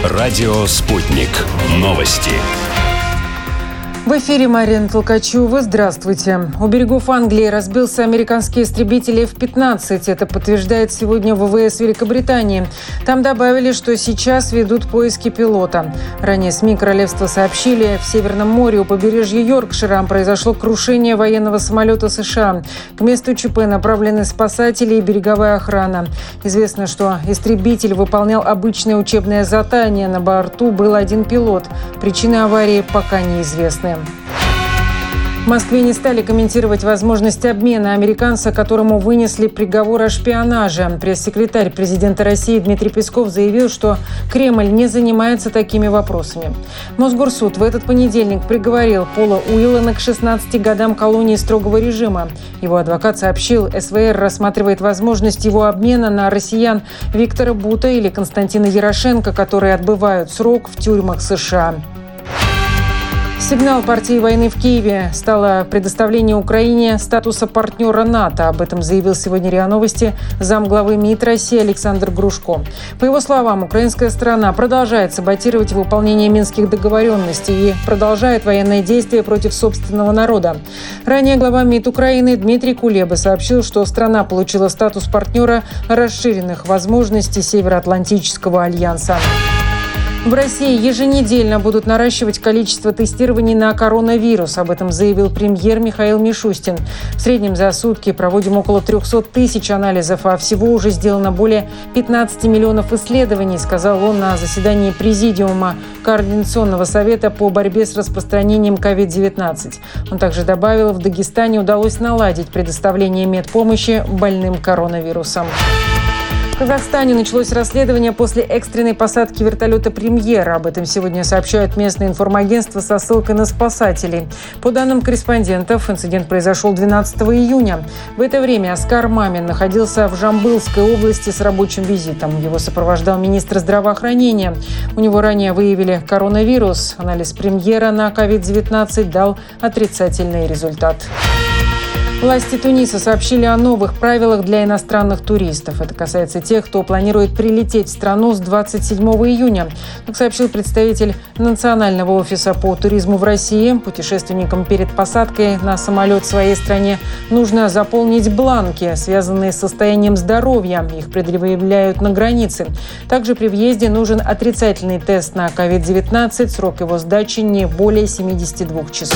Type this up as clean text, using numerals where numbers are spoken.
Радио «Спутник». Новости. В эфире Марина Толкачева. Здравствуйте. У берегов Англии разбился американский истребитель F-15. Это подтверждает сегодня ВВС Великобритании. Там добавили, что сейчас ведут поиски пилота. Ранее СМИ королевства сообщили, в Северном море у побережья Йоркшира произошло крушение военного самолета США. К месту ЧП направлены спасатели и береговая охрана. Известно, что истребитель выполнял обычное учебное задание. На борту был один пилот. Причины аварии пока неизвестны. В Москве не стали комментировать возможность обмена американца, которому вынесли приговор о шпионаже. Пресс-секретарь президента России Дмитрий Песков заявил, что Кремль не занимается такими вопросами. Мосгорсуд в этот понедельник приговорил Пола Уиллана к 16 годам колонии строгого режима. Его адвокат сообщил, СВР рассматривает возможность его обмена на россиян Виктора Бута или Константина Ярошенко, которые отбывают срок в тюрьмах США. Сигнал партии войны в Киеве стало предоставление Украине статуса партнера НАТО. Об этом заявил сегодня РИА Новости замглавы МИД России Александр Грушко. По его словам, украинская сторона продолжает саботировать выполнение минских договоренностей и продолжает военные действия против собственного народа. Ранее глава МИД Украины Дмитрий Кулеба сообщил, что страна получила статус партнера расширенных возможностей Североатлантического альянса. В России еженедельно будут наращивать количество тестирований на коронавирус. Об этом заявил премьер Михаил Мишустин. В среднем за сутки проводим около 300 тысяч анализов, а всего уже сделано более 15 миллионов исследований, сказал он на заседании Президиума Координационного совета по борьбе с распространением COVID-19. Он также добавил, в Дагестане удалось наладить предоставление медпомощи больным коронавирусом. В Казахстане началось расследование после экстренной посадки вертолета «Премьер». Об этом сегодня сообщают местные информагентства со ссылкой на спасателей. По данным корреспондентов, инцидент произошел 12 июня. В это время Оскар Мамин находился в Жамбылской области с рабочим визитом. Его сопровождал министр здравоохранения. У него ранее выявили коронавирус. Анализ «Премьера» на COVID-19 дал отрицательный результат. Власти Туниса сообщили о новых правилах для иностранных туристов. Это касается тех, кто планирует прилететь в страну с 27 июня. Как сообщил представитель Национального офиса по туризму в России, путешественникам перед посадкой на самолет в своей стране нужно заполнить бланки, связанные с состоянием здоровья. Их предъявляют на границе. Также при въезде нужен отрицательный тест на COVID-19. Срок его сдачи не более 72 часов.